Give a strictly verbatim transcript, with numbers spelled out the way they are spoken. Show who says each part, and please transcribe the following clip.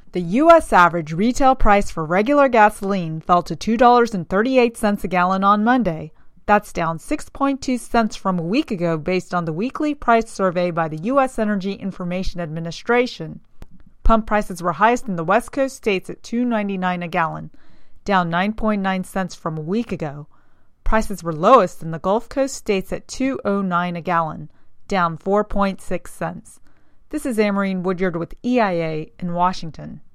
Speaker 1: The U S average retail price for regular gasoline fell to two dollars and thirty-eight cents a gallon on Monday. That's down six point two cents from a week ago based on the weekly price survey by the U S Energy Information Administration. Pump prices were highest in the West Coast states at two dollars and ninety-nine cents a gallon, down nine point nine cents from a week ago. Prices were lowest in the Gulf Coast states at two dollars and nine cents a gallon, down four point six cents. This is Amarine Woodyard with E I A in Washington.